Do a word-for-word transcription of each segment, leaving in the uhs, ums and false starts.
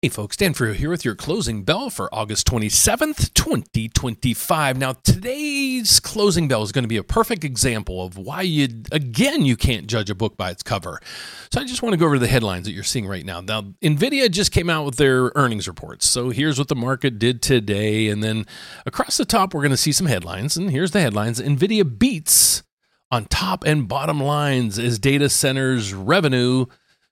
Hey folks, Dan Frio here with your closing bell for August twenty-seventh, twenty twenty-five. Now today's closing bell is going to be a perfect example of why you, again, you can't judge a book by its cover. So I just want to go over the headlines that you're seeing right now. Now, NVIDIA just came out with their earnings reports. So here's what the market did today. And then across the top, we're going to see some headlines. And here's the headlines. NVIDIA beats on top and bottom lines as data centers revenue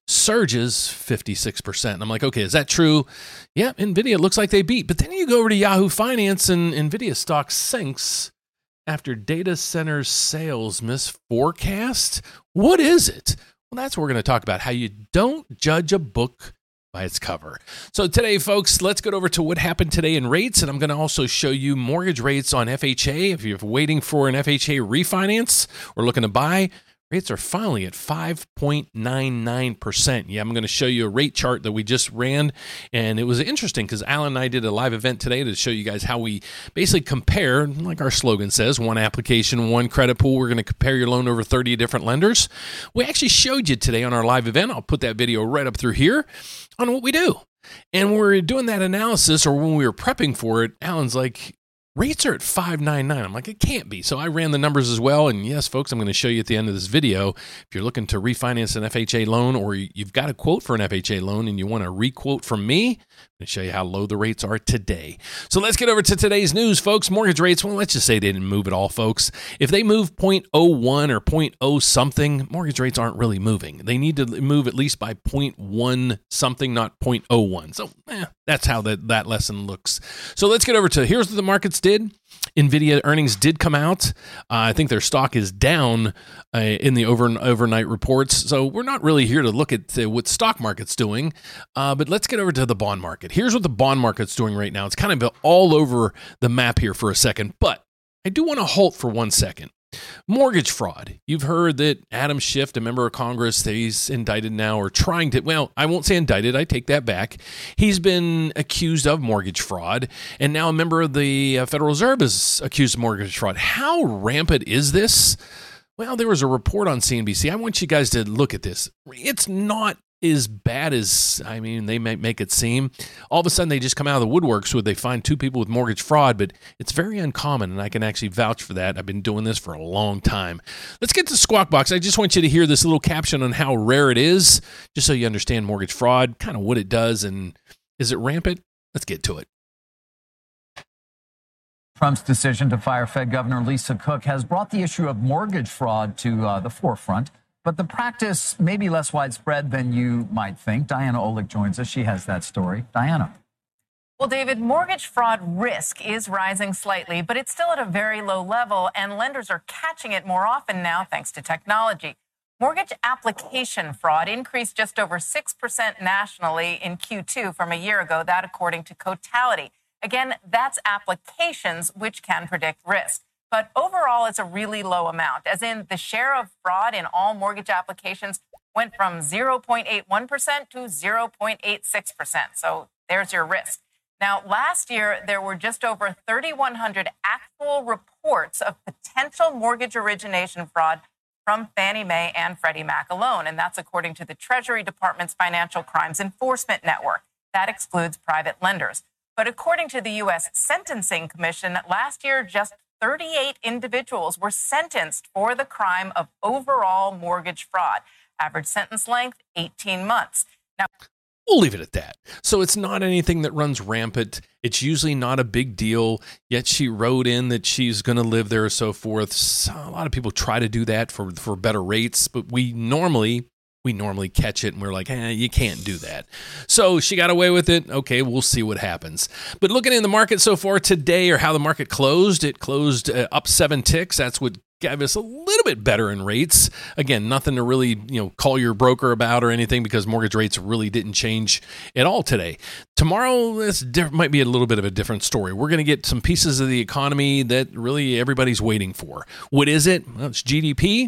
surges fifty-six percent. And I'm like, okay, is that true? Yeah, NVIDIA looks like they beat. But then you go over to Yahoo Finance and NVIDIA stock sinks after data center sales miss forecast. What is it? Well, that's what we're going to talk about, how you don't judge a book by its cover. So today, folks, let's get over to what happened today in rates. And I'm going to also show you mortgage rates on F H A. If you're waiting for an F H A refinance or looking to buy, rates are finally at five point nine nine percent. Yeah, I'm going to show you a rate chart that we just ran, and it was interesting because Alan and I did a live event today to show you guys how we basically compare, like our slogan says, one application, one credit pool. We're going to compare your loan over thirty different lenders. We actually showed you today on our live event. I'll put that video right up through here on what we do. And when we were doing that analysis, or when we were prepping for it, Alan's like, rates are at five point nine nine. I'm like, it can't be. So I ran the numbers as well. And yes, folks, I'm going to show you at the end of this video. If you're looking to refinance an F H A loan, or you've got a quote for an F H A loan and you want a requote from me, I'm going to show you how low the rates are today. So let's get over to today's news, folks. Mortgage rates, well, let's just say they didn't move at all, folks. If they move zero point zero one or zero point zero something, mortgage rates aren't really moving. They need to move at least by zero point one something, not zero point zero one. So eh, that's how that, that lesson looks. So let's get over to, here's what the markets did. NVIDIA earnings did come out. Uh, I think their stock is down uh, in the over overnight reports. So we're not really here to look at uh, what stock market's doing, uh, but let's get over to the bond market. Here's what the bond market's doing right now. It's kind of all over the map here for a second, but I do want to halt for one second. Mortgage fraud. You've heard that Adam Schiff, a member of Congress, he's indicted now, or trying to, well, I won't say indicted, I take that back. He's been accused of mortgage fraud, and now a member of the Federal Reserve is accused of mortgage fraud. How rampant is this? Well, there was a report on C N B C. I want you guys to look at this. It's not as bad as, I mean, they might make it seem. All of a sudden, they just come out of the woodworks where they find two people with mortgage fraud, but it's very uncommon, and I can actually vouch for that. I've been doing this for a long time. Let's get to Squawk Box. I just want you to hear this little caption on how rare it is, just so you understand mortgage fraud, kind of what it does, and is it rampant? Let's get to it. Trump's decision to fire Fed Governor Lisa Cook has brought the issue of mortgage fraud to uh, the forefront. But the practice may be less widespread than you might think. Diana Olick joins us. She has that story. Diana. Well, David, mortgage fraud risk is rising slightly, but it's still at a very low level, and lenders are catching it more often now thanks to technology. Mortgage application fraud increased just over six percent nationally in Q two from a year ago, that according to Cotality. Again, that's applications which can predict risk. But overall, it's a really low amount, as in the share of fraud in all mortgage applications went from zero point eight one percent to zero point eight six percent. So there's your risk. Now, last year, there were just over three thousand one hundred actual reports of potential mortgage origination fraud from Fannie Mae and Freddie Mac alone. And that's according to the Treasury Department's Financial Crimes Enforcement Network. That excludes private lenders. But according to the U S Sentencing Commission, last year, just thirty-eight individuals were sentenced for the crime of overall mortgage fraud. Average sentence length, eighteen months. Now, we'll leave it at that. So it's not anything that runs rampant. It's usually not a big deal. Yet she wrote in that she's going to live there or so forth. So a lot of people try to do that for, for better rates, but we normally... We normally catch it and we're like, eh, you can't do that. So she got away with it. Okay, we'll see what happens. But looking in the market so far today, or how the market closed, it closed uh, up seven ticks. That's what gave us a little bit better in rates. Again, nothing to really, you know, call your broker about or anything, because mortgage rates really didn't change at all today. Tomorrow, this diff- might be a little bit of a different story. We're going to get some pieces of the economy that really everybody's waiting for. What is it? Well, it's G D P.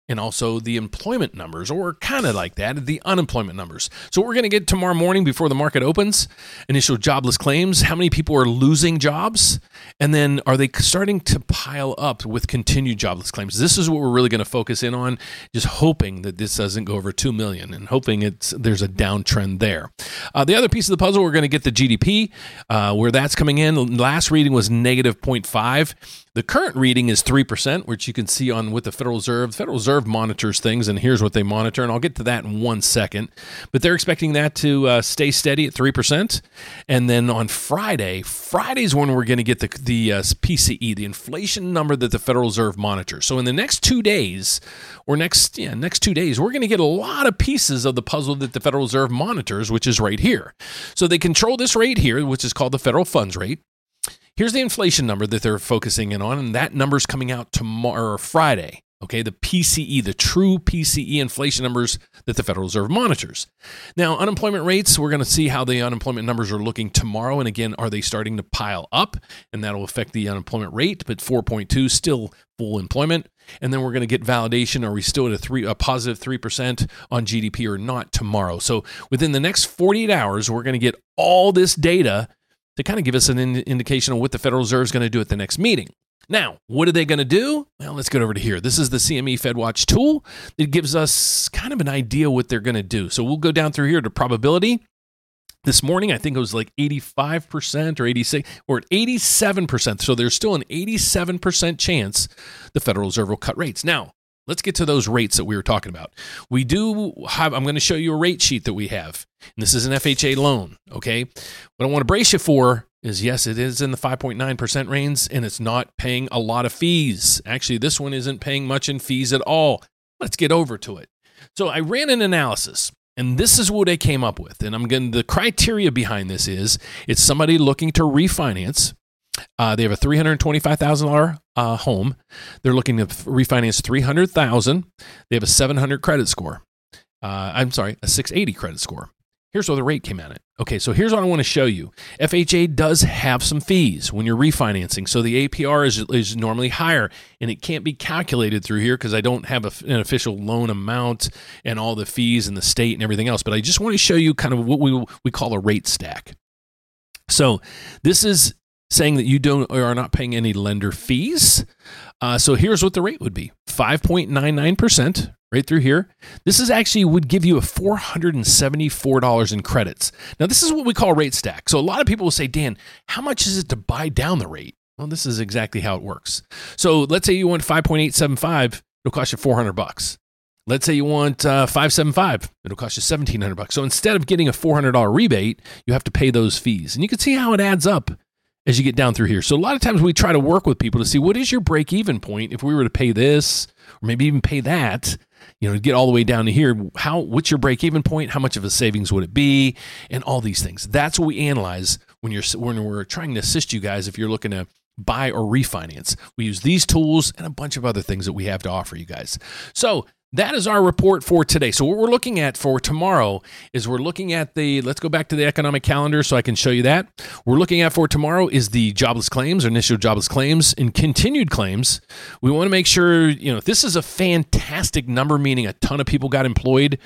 and also the employment numbers, or kind of like that, the unemployment numbers. So we're going to get tomorrow morning before the market opens, initial jobless claims, how many people are losing jobs, and then are they starting to pile up with continued jobless claims? This is what we're really going to focus in on, just hoping that this doesn't go over two million and hoping it's there's a downtrend there. Uh, the other piece of the puzzle, we're going to get the G D P, uh, where that's coming in. Last reading was negative zero point five. The current reading is three percent, which you can see on with the Federal Reserve. The Federal Reserve monitors things, and here's what they monitor, and I'll get to that in one second. But they're expecting that to uh, stay steady at three percent. And then on Friday, Friday's when we're going to get the, the uh, P C E, the inflation number that the Federal Reserve monitors. So in the next two days, or next, yeah, next two days, we're going to get a lot of pieces of the puzzle that the Federal Reserve monitors, which is right here. So they control this rate here, which is called the federal funds rate. Here's the inflation number that they're focusing in on, and that number's coming out tomorrow or Friday. Okay, the P C E, the true P C E inflation numbers that the Federal Reserve monitors. Now, unemployment rates, we're going to see how the unemployment numbers are looking tomorrow. And again, are they starting to pile up? And that'll affect the unemployment rate, but four point two, still full employment. And then we're going to get validation. Are we still at a three, a positive three percent on G D P or not tomorrow? So within the next forty-eight hours, we're going to get all this data to kind of give us an in- indication of what the Federal Reserve is going to do at the next meeting. Now, what are they going to do? Well, let's get over to here. This is the C M E FedWatch tool. It gives us kind of an idea what they're going to do. So we'll go down through here to probability. This morning, I think it was like eighty-five percent or eighty-six, or at eighty-seven percent. So there's still an eighty-seven percent chance the Federal Reserve will cut rates. Now, let's get to those rates that we were talking about. We do have, I'm going to show you a rate sheet that we have. And this is an F H A loan, okay? What I want to brace you for is, yes, it is in the five point nine percent range, and it's not paying a lot of fees. Actually, this one isn't paying much in fees at all. Let's get over to it. So I ran an analysis, and this is what I came up with. And I'm going. The criteria behind this is it's somebody looking to refinance. Uh, they have a three hundred twenty-five thousand dollars uh, home. They're looking to refinance three hundred thousand dollars. They have a seven hundred credit score. Uh, I'm sorry, a six eighty credit score. Here's what the rate came at it. Okay, so here's what I want to show you. F H A does have some fees when you're refinancing. So the A P R is, is normally higher, and it can't be calculated through here because I don't have a, an official loan amount and all the fees and the state and everything else. But I just want to show you kind of what we, we call a rate stack. So this is saying that you don't or are not paying any lender fees. Uh, so here's what the rate would be. five point nine nine percent right through here. This is actually would give you a four hundred seventy-four dollars in credits. Now, this is what we call rate stack. So a lot of people will say, Dan, how much is it to buy down the rate? Well, this is exactly how it works. So let's say you want five point eight seven five, it'll cost you four hundred bucks. Let's say you want uh, five seventy-five, it'll cost you seventeen hundred bucks. So instead of getting a four hundred dollars rebate, you have to pay those fees. And you can see how it adds up as you get down through here. So a lot of times we try to work with people to see what is your break-even point if we were to pay this, or maybe even pay that, you know, to get all the way down to here. How, what's your break-even point? How much of a savings would it be? And all these things. That's what we analyze when you're when we're trying to assist you guys if you're looking to buy or refinance. We use these tools and a bunch of other things that we have to offer you guys. So that is our report for today. So what we're looking at for tomorrow is we're looking at the, let's go back to the economic calendar so I can show you that. We're looking at for tomorrow is the jobless claims, or initial jobless claims, and continued claims. We want to make sure, you know, if this is a fantastic number, meaning a ton of people got employed,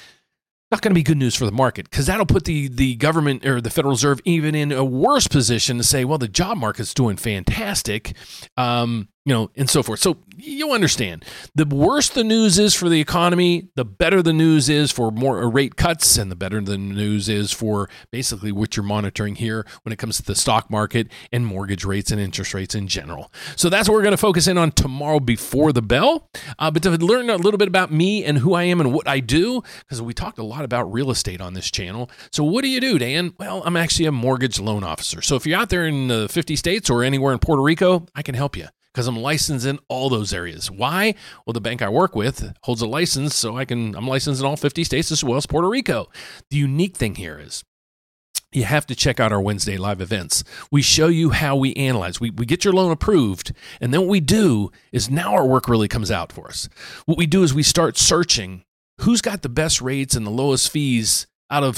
not going to be good news for the market, because that'll put the, the government or the Federal Reserve even in a worse position to say, well, the job market's doing fantastic, um, you know, and so forth. So you'll understand, the worse the news is for the economy, the better the news is for more rate cuts, and the better the news is for basically what you're monitoring here when it comes to the stock market and mortgage rates and interest rates in general. So that's what we're going to focus in on tomorrow before the bell. Uh, but to learn a little bit about me and who I am and what I do, because we talked a lot about real estate on this channel. So what do you do, Dan? Well, I'm actually a mortgage loan officer. So if you're out there in the fifty states or anywhere in Puerto Rico, I can help you, because I'm licensed in all those areas. Why? Well, the bank I work with holds a license, so I can, I'm licensed in all fifty states as well as Puerto Rico. The unique thing here is you have to check out our Wednesday live events. We show you how we analyze. We, we get your loan approved, and then what we do is now our work really comes out for us. What we do is we start searching who's got the best rates and the lowest fees out of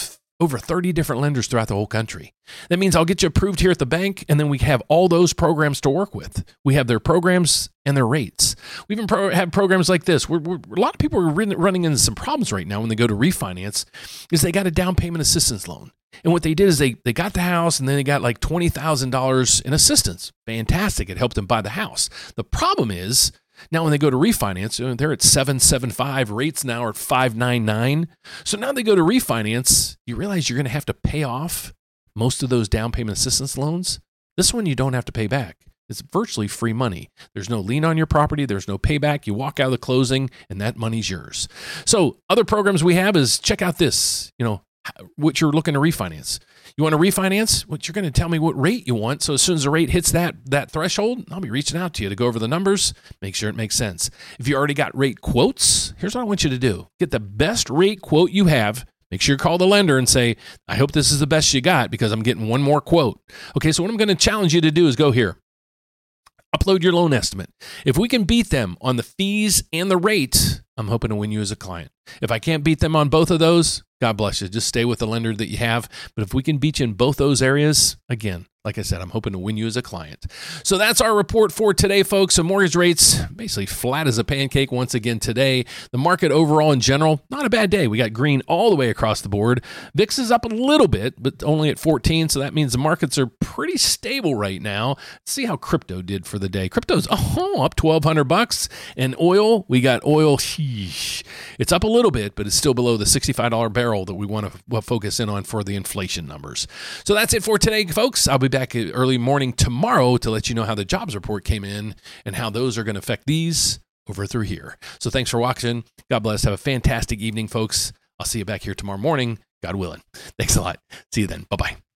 over thirty different lenders throughout the whole country. That means I'll get you approved here at the bank, and then we have all those programs to work with. We have their programs and their rates. We even pro- have programs like this. We're, we're, a lot of people are re- running into some problems right now when they go to refinance is they got a down payment assistance loan. And what they did is they, they got the house and then they got like twenty thousand dollars in assistance. Fantastic. It helped them buy the house. The problem is now when they go to refinance, they're at seven seven five. Rates now are at five nine nine. So now they go to refinance, you realize you're going to have to pay off most of those down payment assistance loans. This one you don't have to pay back. It's virtually free money. There's no lien on your property. There's no payback. You walk out of the closing and that money's yours. So other programs we have is check out this, you know, what you're looking to refinance. You want to refinance? What you're going to tell me what rate you want. So as soon as the rate hits that that threshold, I'll be reaching out to you to go over the numbers, make sure it makes sense. If you already got rate quotes, here's what I want you to do. Get the best rate quote you have. Make sure you call the lender and say, I hope this is the best you got because I'm getting one more quote. Okay, so what I'm going to challenge you to do is go here. Upload your loan estimate. If we can beat them on the fees and the rate, I'm hoping to win you as a client. If I can't beat them on both of those, God bless you. Just stay with the lender that you have. But if we can beat you in both those areas, again, like I said, I'm hoping to win you as a client. So that's our report for today, folks. So mortgage rates basically flat as a pancake once again today. The market overall in general, not a bad day. We got green all the way across the board. V I X is up a little bit, but only at fourteen. So that means the markets are pretty stable right now. Let's see how crypto did for the day. Crypto's oh, up twelve hundred bucks. And oil, we got oil. Sheesh, it's up a little bit, but it's still below the sixty-five dollars barrel that we want to focus in on for the inflation numbers. So that's it for today, folks. I'll be back early morning tomorrow to let you know how the jobs report came in and how those are going to affect these over through here. So thanks for watching. God bless. Have a fantastic evening, folks. I'll see you back here tomorrow morning, God willing. Thanks a lot. See you then. Bye-bye.